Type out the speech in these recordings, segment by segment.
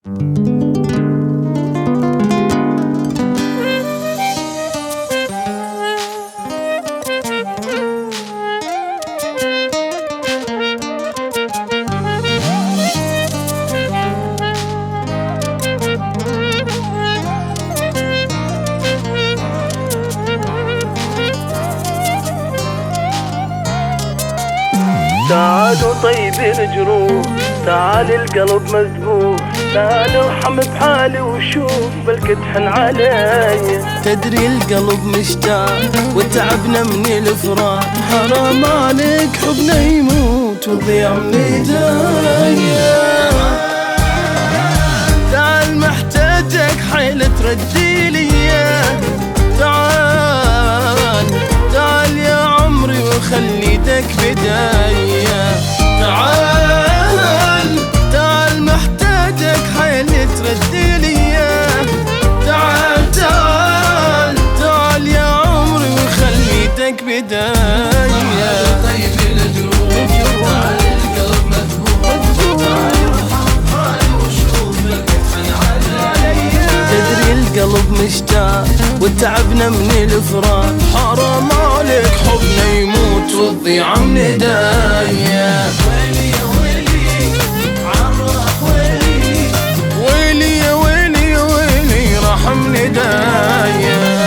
تعالوا طيب الجروح، تعال القلب مذبوح، تعال ارحم بحالي وشوف بلكي تحن علي. تدري القلب مشتاق وتعبنا من الفراق، حرام عليك حبنا يموت وضيع من ايديا. تعال محتاجك حيل ترجيلي، تعال تعال يا عمري وخلي ايدك بداية. تعال تعال محتاجك حيل ترديلي، تعال تعال تعال يا عمري وخلي ايدك بداية. طيب الجروح، تعال القلب مذبوح، تعال ارحم حالي وشوف بلكي تحن علي. تدري القلب مشتاق وتعبنا من الفراق، حرام عليك حبنا يموت وتضيع من ايديا. ويلي يا ويلي عالراح، ويلي ويلي يا ويلي يا ويلي راح من ايديا.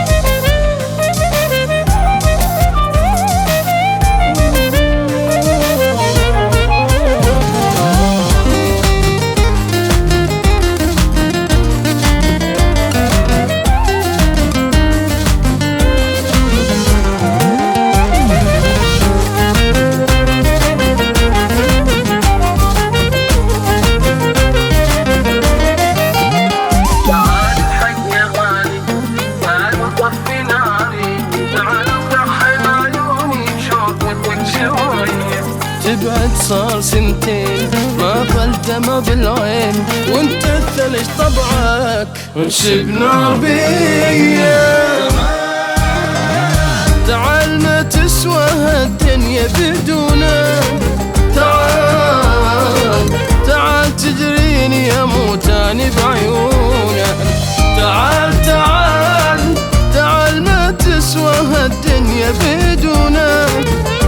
تبعد صار سنتين ما قلت ما بالعين، وانت الثلج طبعك وانشب نار بيا. تعال ما تسوى هالدنيا بدونك، تعال تعال تجريني اموت اني بعيونك. تعال تعال تعال ما تسوى هالدنيا بدونك،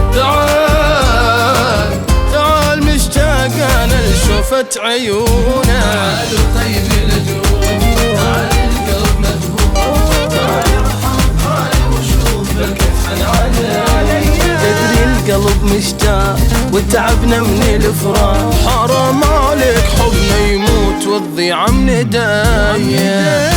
تعال تعال مشتاق انا لشوفة عيونك. تعالوا طيب الجروح، تعال القلب مذبوح، تعال ارحم حالي وشوف بلكي تحن علي. تدري القلب مشتاق وتعبنا من الفراق، حرام عليك حبنا يموت وتضيع من ايديا.